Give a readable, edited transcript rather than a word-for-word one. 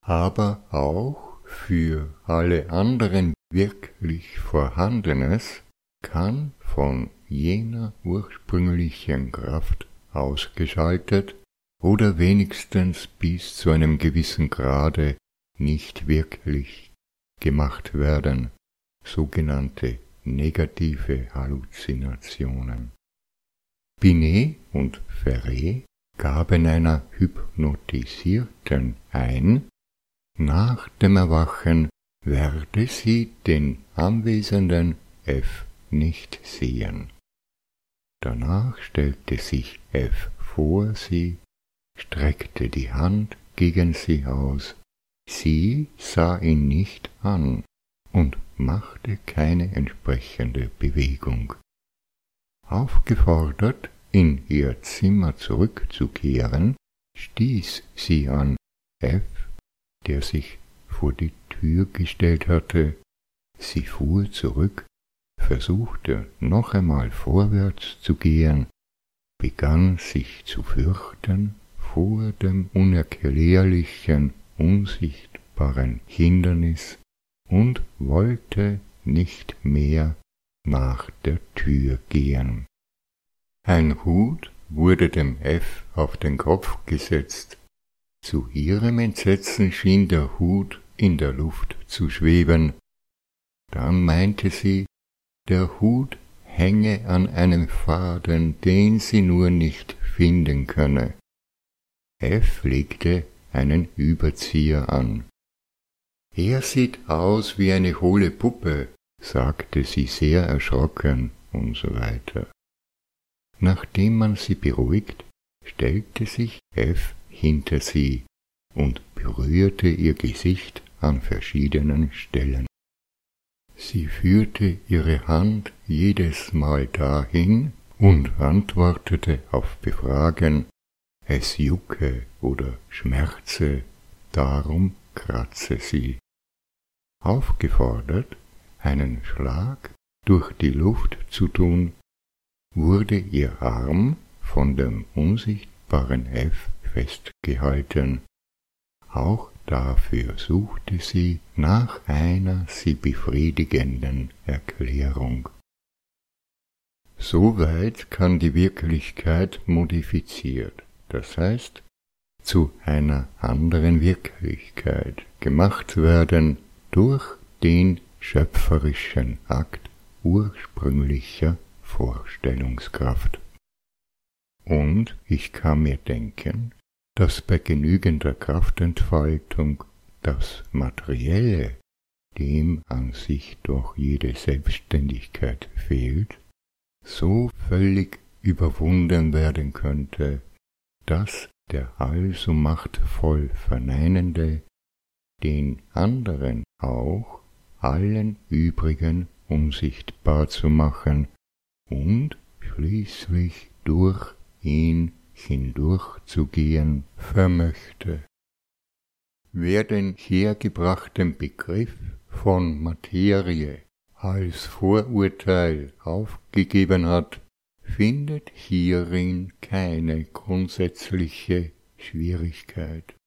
aber auch für alle anderen wirklich Vorhandenes kann von jener ursprünglichen Kraft ausgeschaltet oder wenigstens bis zu einem gewissen Grade nicht wirklich gemacht werden, sogenannte negative Halluzinationen. Binet und Ferré gaben einer Hypnotisierten ein, nach dem Erwachen werde sie den anwesenden F nicht sehen. Danach stellte sich F vor sie, streckte die Hand gegen sie aus, sie sah ihn nicht an und machte keine entsprechende Bewegung. Aufgefordert, in ihr Zimmer zurückzukehren, stieß sie an F, der sich vor die Tür gestellt hatte. Sie fuhr zurück, versuchte noch einmal vorwärts zu gehen, begann sich zu fürchten vor dem unerklärlichen, unsichtbaren Hindernis und wollte nicht mehr nach der Tür gehen. Ein Hut wurde dem F auf den Kopf gesetzt. Zu ihrem Entsetzen schien der Hut in der Luft zu schweben. Dann meinte sie, der Hut hänge an einem Faden, den sie nur nicht finden könne. F legte einen Überzieher an. Er sieht aus wie eine hohle Puppe, sagte sie sehr erschrocken und so weiter. Nachdem man sie beruhigt, stellte sich F hinter sie und berührte ihr Gesicht an verschiedenen Stellen. Sie führte ihre Hand jedes Mal dahin und antwortete auf Befragen, es jucke oder schmerze, darum kratze sie. Aufgefordert, einen Schlag durch die Luft zu tun, wurde ihr Arm von dem unsichtbaren F festgehalten. Auch dafür suchte sie nach einer sie befriedigenden Erklärung. Soweit kann die Wirklichkeit modifiziert, das heißt, zu einer anderen Wirklichkeit gemacht werden durch den schöpferischen Akt ursprünglicher Vorstellungskraft. Und ich kann mir denken, dass bei genügender Kraftentfaltung das Materielle, dem an sich doch jede Selbstständigkeit fehlt, so völlig überwunden werden könnte, dass der allso machtvoll Verneinende den anderen auch allen übrigen unsichtbar zu machen und schließlich durch ihn hindurchzugehen vermöchte. Wer den hergebrachten Begriff von Materie als Vorurteil aufgegeben hat, findet hierin keine grundsätzliche Schwierigkeit.